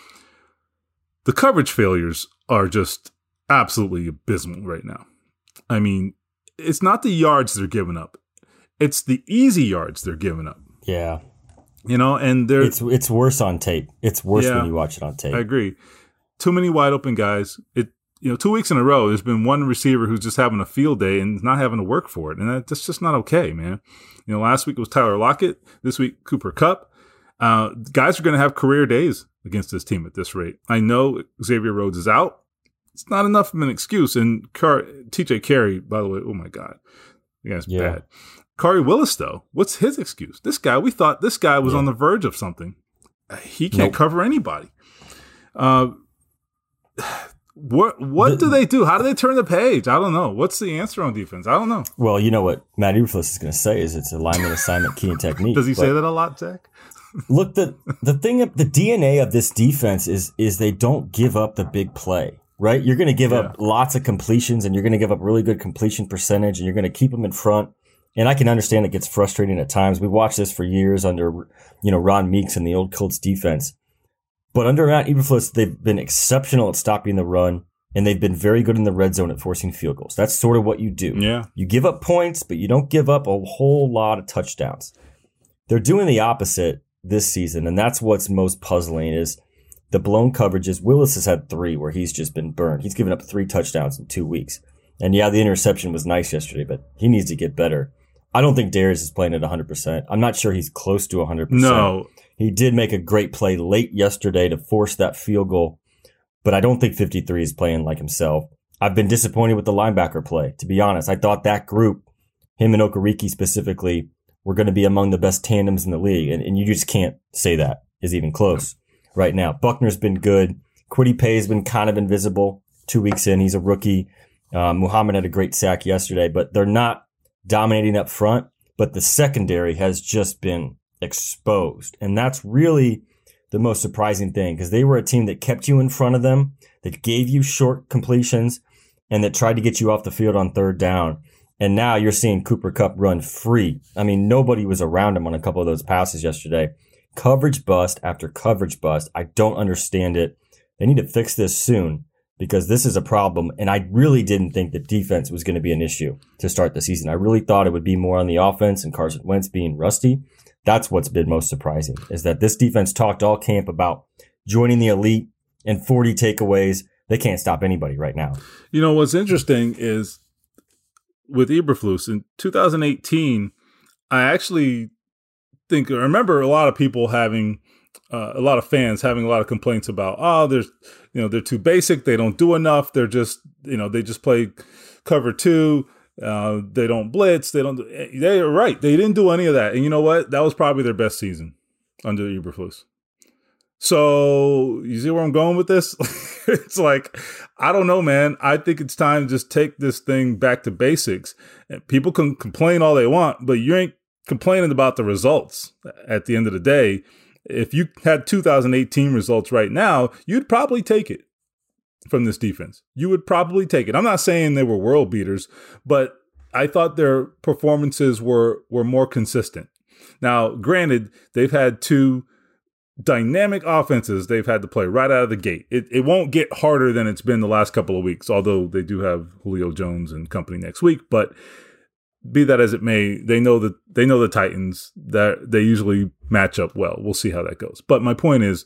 The coverage failures are just absolutely abysmal right now. I mean, it's not the yards they're giving up. It's the easy yards they're giving up. Yeah. You know, and they're... It's it's worse on tape. It's worse yeah, when you watch it on tape. I agree. Too many wide open guys. It You know, two weeks in a row, there's been one receiver who's just having a field day and not having to work for it. And that's just not okay, man. You know, last week it was Tyler Lockett. This week, Cooper Kupp. Uh, guys are going to have career days against this team at this rate. I know Xavier Rhodes is out. It's not enough of an excuse. And Car- T J Carey, by the way, oh my God. You guys yeah. bad. Corey Willis, though, what's his excuse? This guy, we thought this guy was yeah. on the verge of something. He can't nope. cover anybody. Uh, what what the, do they do? How do they turn the page? I don't know. What's the answer on defense? I don't know. Well, you know what Matt Eberflus is going to say is it's alignment, assignment, key, and technique. Does he say that a lot, Zach? Look, the the thing, the D N A of this defense is is they don't give up the big play. Right? You're going to give yeah. up lots of completions and you're going to give up really good completion percentage and you're going to keep them in front. And I can understand it gets frustrating at times. We watched this for years under, you know, Ron Meeks and the old Colts defense. But under Matt Eberflus, they've been exceptional at stopping the run and they've been very good in the red zone at forcing field goals. That's sort of what you do. Yeah. You give up points, but you don't give up a whole lot of touchdowns. They're doing the opposite this season. And that's what's most puzzling is the blown coverages. Willis has had three where he's just been burned. He's given up three touchdowns in two weeks. And yeah, the interception was nice yesterday, but he needs to get better. I don't think Darius is playing at one hundred percent. I'm not sure he's close to one hundred percent. No. He did make a great play late yesterday to force that field goal, but I don't think fifty-three is playing like himself. I've been disappointed with the linebacker play, to be honest. I thought that group, him and Okereke specifically, were going to be among the best tandems in the league, and, and you just can't say that is even close no. right now. Buckner's been good. Kwity Paye's been kind of invisible two weeks in. He's a rookie. Um, Muhammad had a great sack yesterday, but they're not dominating up front, but the secondary has just been exposed. And that's really the most surprising thing, because they were a team that kept you in front of them, that gave you short completions, and that tried to get you off the field on third down. And now you're seeing Cooper Kupp run free. I mean, nobody was around him on a couple of those passes yesterday. Coverage bust after coverage bust. I don't understand it. They need to fix this soon, because this is a problem. And I really didn't think that defense was going to be an issue to start the season. I really thought it would be more on the offense and Carson Wentz being rusty. That's what's been most surprising, is that this defense talked all camp about joining the elite and forty takeaways. They can't stop anybody right now. You know, what's interesting is with Eberflus in two thousand eighteen, I actually think, I remember a lot of people having, uh, a lot of fans having a lot of complaints about, oh, there's, you know, they're too basic. They don't do enough. They're just, you know, they just play cover two. Uh, they don't blitz. They don't, they are right. They didn't do any of that. And you know what? That was probably their best season under Eberflus. So you see where I'm going with this? It's like, I don't know, man. I think it's time to just take this thing back to basics. And people can complain all they want, but you ain't complaining about the results at the end of the day. If you had two thousand eighteen results right now, you'd probably take it from this defense. You would probably take it. I'm not saying they were world beaters, but I thought their performances were were more consistent. Now, granted, they've had two dynamic offenses they've had to play right out of the gate. It it won't get harder than it's been the last couple of weeks, although they do have Julio Jones and company next week. But be that as it may, they know that they know the Titans, that they usually match up well. We'll see how that goes. But my point is,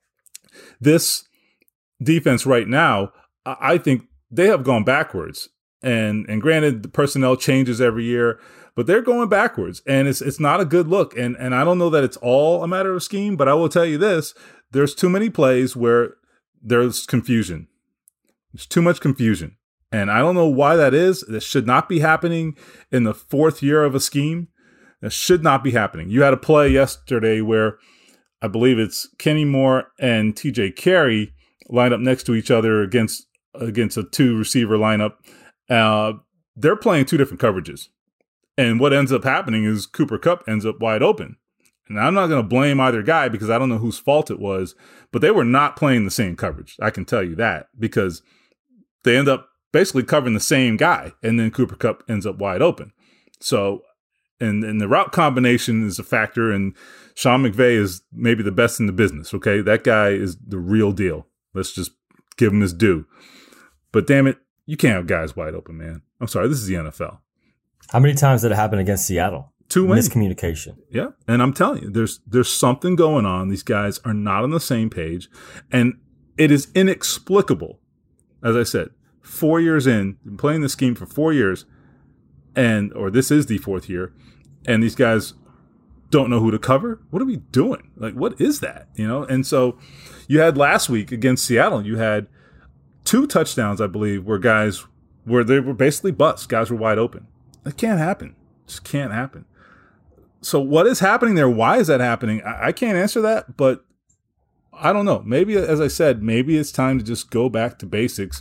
this defense right now, I think they have gone backwards. And and granted, the personnel changes every year, but they're going backwards, and it's it's not a good look. And and I don't know that it's all a matter of scheme, but I will tell you this: there's too many plays where there's confusion. There's too much confusion, and I don't know why that is. That should not be happening in the fourth year of a scheme. That should not be happening. You had a play yesterday where I believe it's Kenny Moore and T J Carey lined up next to each other against against a two receiver lineup. Uh, they're playing two different coverages. And what ends up happening is Cooper Kupp ends up wide open. And I'm not going to blame either guy because I don't know whose fault it was, but they were not playing the same coverage. I can tell you that, because they end up basically covering the same guy, and then Cooper Kupp ends up wide open. So, and, and the route combination is a factor, and Sean McVay is maybe the best in the business, okay? That guy is the real deal. Let's just give him his due. But damn it, you can't have guys wide open, man. I'm sorry, this is the N F L. How many times did it happen against Seattle? Too many. Miscommunication. Yeah, and I'm telling you, there's there's something going on. These guys are not on the same page, and it is inexplicable. As I said, four years in, been playing this scheme for four years, and or this is the fourth year, and these guys don't know who to cover. What are we doing? Like, what is that? You know? And so you had last week against Seattle, you had two touchdowns, I believe, where guys where they were basically bust. Guys were wide open. That can't happen. Just can't happen. So what is happening there? Why is that happening? I, I can't answer that, but I don't know. Maybe, as I said, maybe it's time to just go back to basics.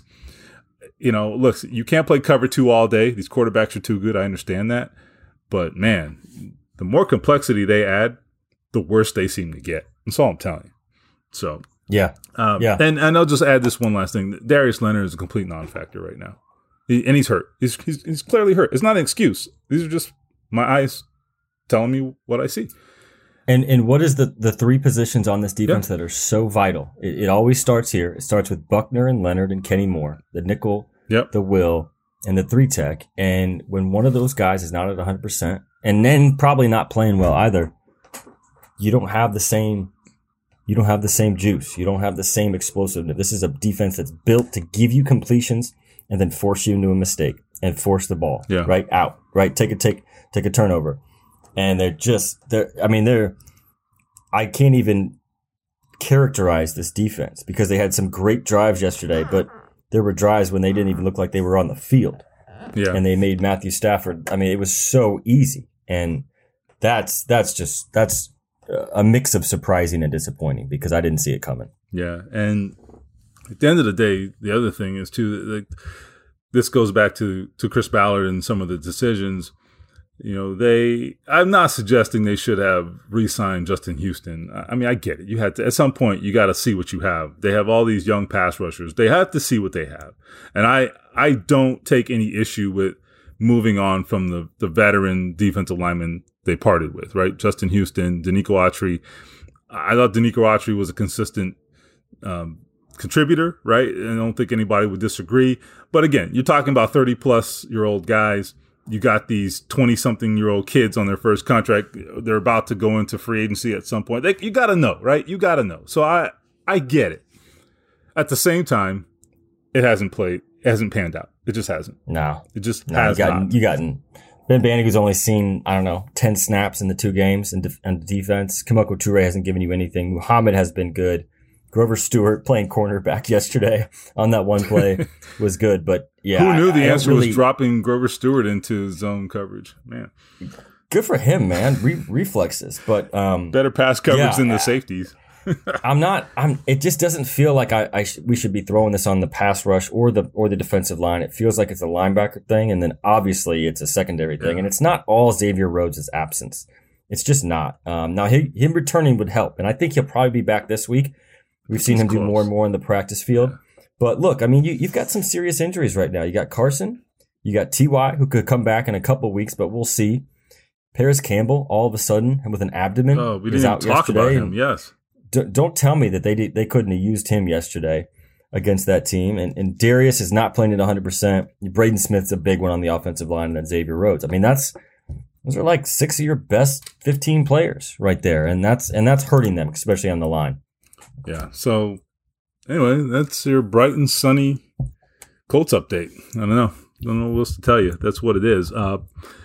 You know, look, you can't play cover two all day. These quarterbacks are too good. I understand that. But, man, the more complexity they add, the worse they seem to get. That's all I'm telling you. So, yeah. Um, yeah. And, and I'll just add this one last thing. Darius Leonard is a complete non-factor right now. He, and he's hurt. He's, he's he's clearly hurt. It's not an excuse. These are just my eyes telling me what I see. And and what is the, the three positions on this defense yeah. that are so vital? It, it always starts here. It starts with Buckner and Leonard and Kenny Moore, the nickel, yep. the will, and the three tech. And when one of those guys is not at one hundred percent, and then probably not playing well either, you don't have the same you don't have the same juice. You don't have the same explosiveness. This is a defense that's built to give you completions and then force you into a mistake and force the ball yeah. right out, right? Take a take take a turnover, and they're just they're. I mean, they're. I can't even characterize this defense because they had some great drives yesterday, but there were drives when they didn't even look like they were on the field. Yeah, and they made Matthew Stafford. I mean, it was so easy, and that's that's just that's. a mix of surprising and disappointing because I didn't see it coming. Yeah, and at the end of the day, the other thing is too, like, this goes back to, to Chris Ballard and some of the decisions. You know, they. I'm not suggesting they should have re-signed Justin Houston. I mean, I get it. You had to at some point. You got to see what you have. They have all these young pass rushers. They have to see what they have, and I I don't take any issue with moving on from the the veteran defensive lineman they parted with, right? Justin Houston, Denico Autry. I thought Denico Autry was a consistent um, contributor, right? And I don't think anybody would disagree. But again, you're talking about thirty-plus-year-old guys. You got these twenty-something-year-old kids on their first contract. They're about to go into free agency at some point. They, you got to know, right? You got to know. So I, I get it. At the same time, it hasn't played. It hasn't panned out. It just hasn't. No. It just no, has you got, not. You got Ben Bannigan's only seen, I don't know, ten snaps in the two games in, def- in defense. Kemoko Toure hasn't given you anything. Muhammad has been good. Grover Stewart playing cornerback yesterday on that one play was good. But yeah. Who knew I, the I answer really, was dropping Grover Stewart into zone coverage? Man. Good for him, man. Re- reflexes. But um, better pass coverage yeah, than the safeties. I'm not. I'm. It just doesn't feel like I. I sh- we should be throwing this on the pass rush or the or the defensive line. It feels like it's a linebacker thing, and then obviously it's a secondary thing. Yeah. And it's not all Xavier Rhodes' absence. It's just not. Um, now he, him returning would help, and I think he'll probably be back this week. We've seen He's him close. do more and more in the practice field. Yeah. But look, I mean, you, you've got some serious injuries right now. You got Carson, you got T Y, who could come back in a couple of weeks, but we'll see. Paris Campbell, all of a sudden, with an abdomen, oh, we is didn't out even talk yesterday. about him. Yes. Don't tell me that they did, they couldn't have used him yesterday against that team. And, and Darius is not playing at one hundred percent. Braden Smith's a big one on the offensive line, and then Xavier Rhodes. I mean, that's those are like six of your best fifteen players right there, and that's and that's hurting them, especially on the line. Yeah. So anyway, that's your bright and sunny Colts update. I don't know. I don't know what else to tell you. That's what it is. Uh,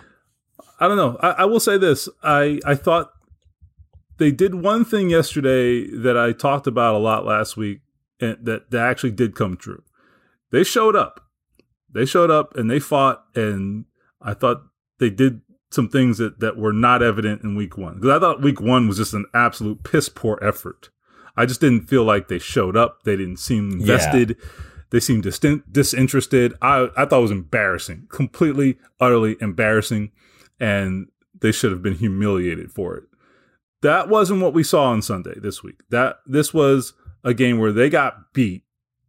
I don't know. I, I will say this. I I thought. They did one thing yesterday that I talked about a lot last week, and that, that actually did come true. They showed up. They showed up and they fought, and I thought they did some things that, that were not evident in week one. Because I thought week one was just an absolute piss poor effort. I just didn't feel like they showed up. They didn't seem invested. Yeah. They seemed distin- disinterested. I, I thought it was embarrassing, completely, utterly embarrassing, and they should have been humiliated for it. That wasn't what we saw on Sunday this week. That this was a game where they got beat.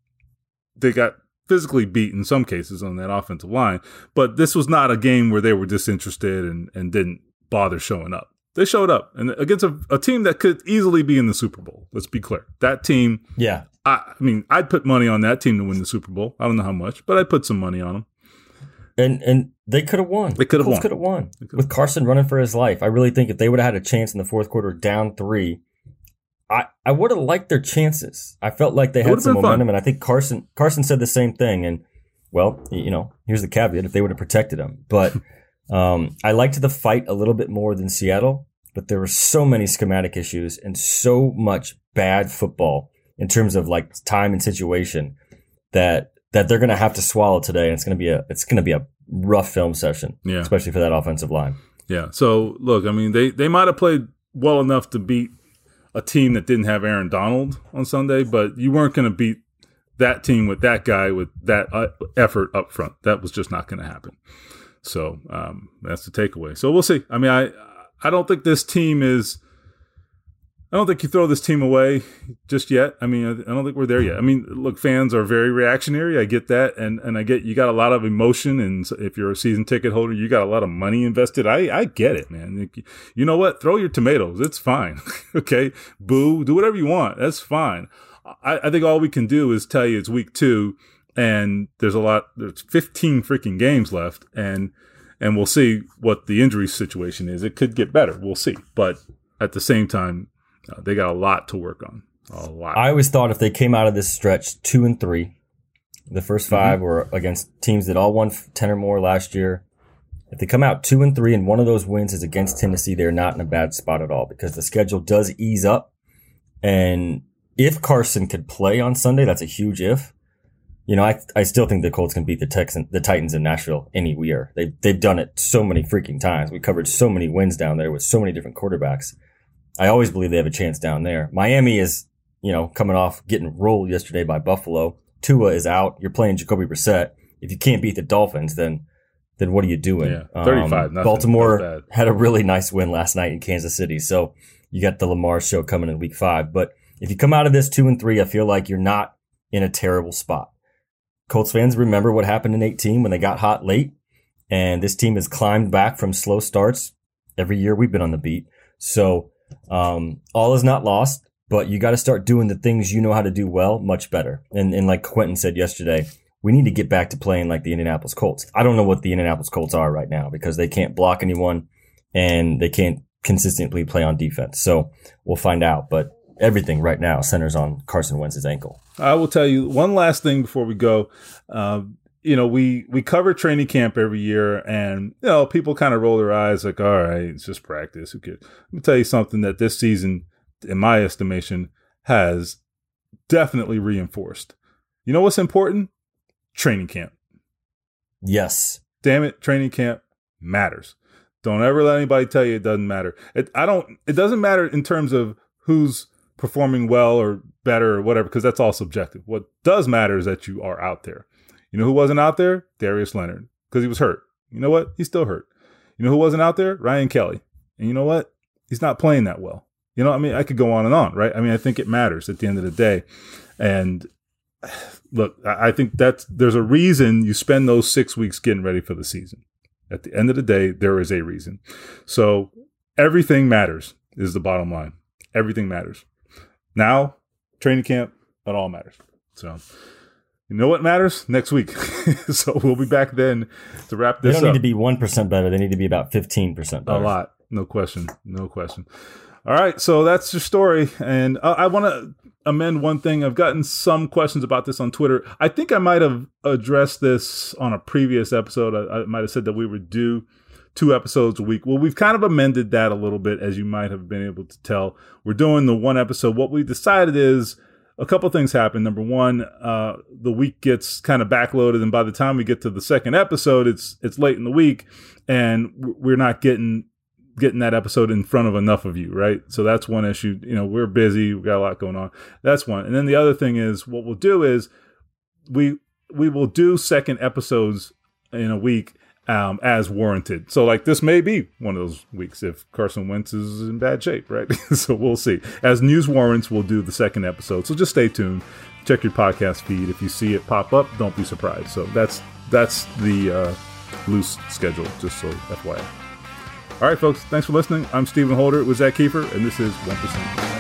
They got physically beat in some cases on that offensive line, but this was not a game where they were disinterested and, and didn't bother showing up. They showed up and against a, a team that could easily be in the Super Bowl. Let's be clear. That team, yeah. I, I mean, I'd put money on that team to win the Super Bowl. I don't know how much, but I'd put some money on them. And and they could have won. They could have won. Could have won with Carson running for his life. I really think if they would have had a chance in the fourth quarter, down three, I, I would have liked their chances. I felt like they had some momentum, fun. And I think Carson Carson said the same thing. And well, you know, here's the caveat: if they would have protected him, but um, I liked the fight a little bit more than Seattle. But there were so many schematic issues and so much bad football in terms of like time and situation that. that they're going to have to swallow today, and it's going to be a it's going to be a rough film session, yeah. especially for that offensive line. Yeah. So look, I mean, they, they might have played well enough to beat a team that didn't have Aaron Donald on Sunday, but you weren't going to beat that team with that guy with that uh, effort up front. That was just not going to happen. So um, that's the takeaway. So we'll see. I mean, I I don't think this team is. I don't think you throw this team away just yet. I mean, I don't think we're there yet. I mean, look, fans are very reactionary. I get that. And and I get you got a lot of emotion. And if you're a season ticket holder, you got a lot of money invested. I, I get it, man. You know what? Throw your tomatoes. It's fine. Okay? Boo. Do whatever you want. That's fine. I, I think all we can do is tell you it's week two and there's a lot, there's fifteen freaking games left. And, and we'll see what the injury situation is. It could get better. We'll see. But at the same time, Uh, they got a lot to work on. A lot. I always thought if they came out of this stretch two and three, the first five mm-hmm. were against teams that all won ten or more last year. If they come out two and three and one of those wins is against Tennessee, they're not in a bad spot at all because the schedule does ease up. And if Carson could play on Sunday, that's a huge if. You know, I I still think the Colts can beat the Texans, the Titans in Nashville any year. They they've done it so many freaking times. We covered so many wins down there with so many different quarterbacks. I always believe they have a chance down there. Miami is, you know, coming off getting rolled yesterday by Buffalo. Tua is out. You're playing Jacoby Brissett. If you can't beat the Dolphins, then then what are you doing? Yeah, thirty-five. Um, Baltimore had a really nice win last night in Kansas City. So you got the Lamar show coming in week five. But if you come out of this two and three, I feel like you're not in a terrible spot. Colts fans remember what happened in eighteen when they got hot late. And this team has climbed back from slow starts every year we've been on the beat. So um, all is not lost, but you got to start doing the things you know how to do well much better. And, and like Quentin said yesterday, we need to get back to playing like the Indianapolis Colts. I don't know what the Indianapolis Colts are right now because they can't block anyone and they can't consistently play on defense. So we'll find out. But everything right now centers on Carson Wentz's ankle. I will tell you one last thing before we go. Uh, you know, we, we cover training camp every year and, you know, people kind of roll their eyes like, all right, it's just practice. Who cares? Let me tell you something that this season, in my estimation, has definitely reinforced. You know what's important? Training camp. Yes. Damn it. Training camp matters. Don't ever let anybody tell you it doesn't matter. It, I don't, it doesn't matter in terms of who's performing well or better or whatever, because that's all subjective. What does matter is that you are out there. You know who wasn't out there? Darius Leonard, because he was hurt. You know what? He's still hurt. You know who wasn't out there? Ryan Kelly. And you know what? He's not playing that well. You know, I mean, I could go on and on, right? I mean, I think it matters at the end of the day. And look, I think that's, there's a reason you spend those six weeks getting ready for the season. At the end of the day, there is a reason. So everything matters is the bottom line. Everything matters. Now, training camp, it all matters. So you know what matters? Next week. So we'll be back then to wrap this up. They don't up. need to be one percent better. They need to be about fifteen percent better. A lot. No question. No question. All right. So that's your story. And uh, I want to amend one thing. I've gotten some questions about this on Twitter. I think I might have addressed this on a previous episode. I, I might have said that we would do two episodes a week. Well, we've kind of amended that a little bit, as you might have been able to tell. We're doing the one episode. What we decided is a couple things happen. Number one, uh, the week gets kind of backloaded, and by the time we get to the second episode, it's it's late in the week, and we're not getting getting that episode in front of enough of you, right? So that's one issue. You know, we're busy. We've got a lot going on. That's one. And then the other thing is what we'll do is we we will do second episodes in a week um, as warranted. So like this may be one of those weeks if Carson Wentz is in bad shape, right? So we'll see. As news warrants, we'll do the second episode. So just stay tuned. Check your podcast feed. If you see it pop up, don't be surprised. So that's that's the uh, loose schedule, just so F Y I. All right, folks, thanks for listening. I'm Stephen Holder with Zach Kiefer, and this is one percent.